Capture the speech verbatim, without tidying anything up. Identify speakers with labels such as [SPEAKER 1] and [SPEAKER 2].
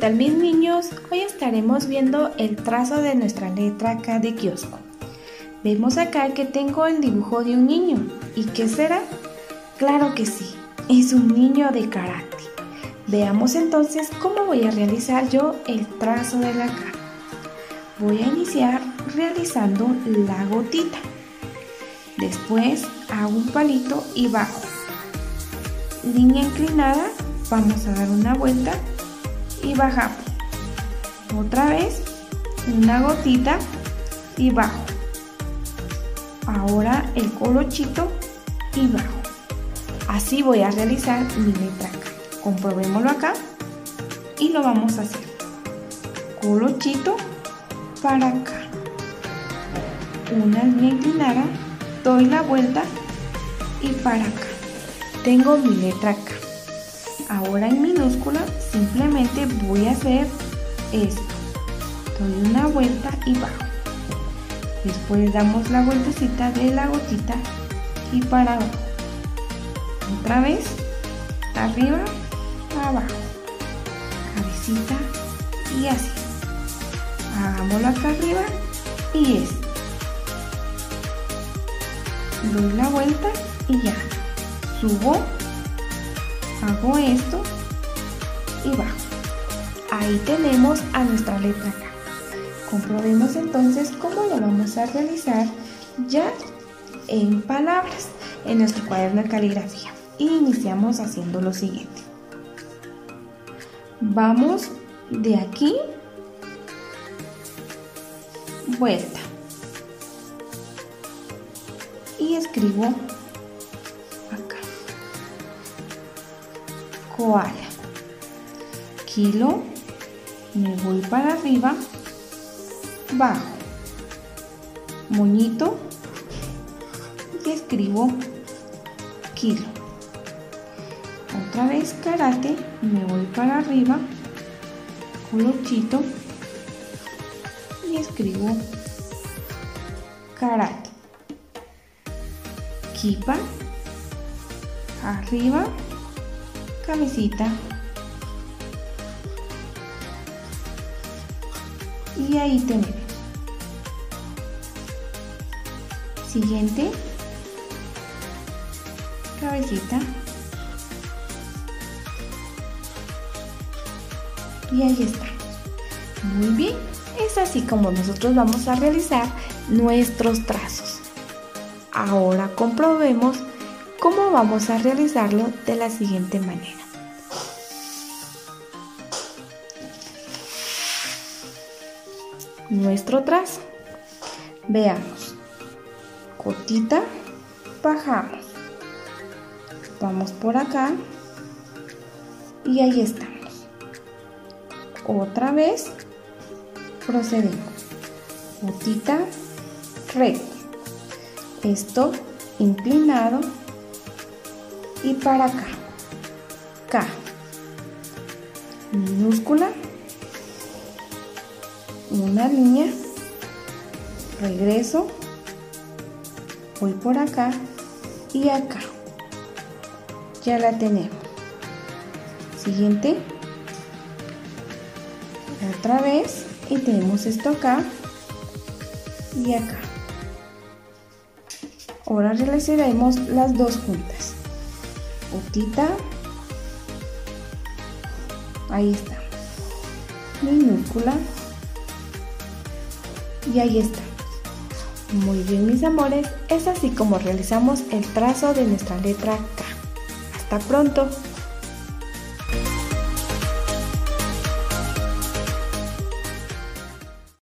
[SPEAKER 1] tal mis niños? Hoy estaremos viendo el trazo de nuestra letra K de kiosco. Vemos acá que tengo el dibujo de un niño. ¿Y qué será? Claro que sí, es un niño de karate. Veamos entonces cómo voy a realizar yo el trazo de la cara. Voy a iniciar realizando la gotita. Después hago un palito y bajo. Línea inclinada, vamos a dar una vuelta y bajamos. Otra vez, una gotita y bajo. Ahora el colochito y bajo. Así voy a realizar mi letra K. Comprobémoslo acá y lo vamos a hacer. Colochito para acá. Una línea inclinada, doy la vuelta y para acá. Tengo mi letra K. Ahora en minúscula simplemente voy a hacer esto. Doy una vuelta y bajo. Después damos la vueltecita de la gotita y para abajo. Otra vez, arriba, abajo. Cabecita y así. Hagámoslo acá arriba y esto. Doy la vuelta y ya. Subo, hago esto y bajo. Ahí tenemos a nuestra letra K. Comprobemos entonces cómo lo vamos a realizar ya en palabras en nuestro cuaderno de caligrafía. Y iniciamos haciendo lo siguiente. Vamos de aquí, vuelta. Y escribo acá. Koala. Kilo, me voy para arriba, bajo. Moñito y escribo kilo. Otra vez karate, me voy para arriba, colochito y escribo karate. Kipa, arriba, cabecita y ahí tenemos. Siguiente, cabecita y ahí está. Muy bien, es así como nosotros vamos a realizar nuestros trazos. Ahora comprobemos cómo vamos a realizarlo de la siguiente manera. Nuestro trazo. Veamos. Gotita, bajamos. Vamos por acá y ahí estamos. Otra vez procedemos. Gotita, recto. Esto inclinado y para acá. K. Minúscula. Una línea. Regreso. Voy por acá y acá. Ya la tenemos. Siguiente. Otra vez y tenemos esto acá y acá. Ahora realizaremos las dos juntas. Gotita. Ahí está. Minúscula. Y ahí está. Muy bien, mis amores, es así como realizamos el trazo de nuestra letra K. Hasta pronto.